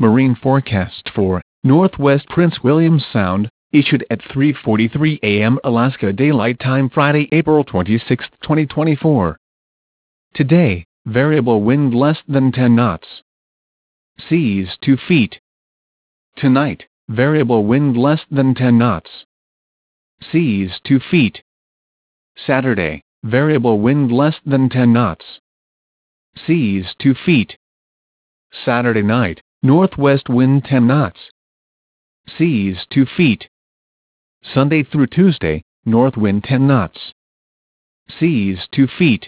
Marine forecast for Northwest Prince William Sound, issued at 3:43 a.m. Alaska Daylight Time Friday, April 26, 2024. Today, variable wind less than 10 knots. Seas 2 feet. Tonight, variable wind less than 10 knots. Seas 2 feet. Saturday, variable wind less than 10 knots. Seas 2 feet. Saturday night, northwest wind 10 knots. Seas 2 feet. Sunday through Tuesday, north wind 10 knots. Seas 2 feet.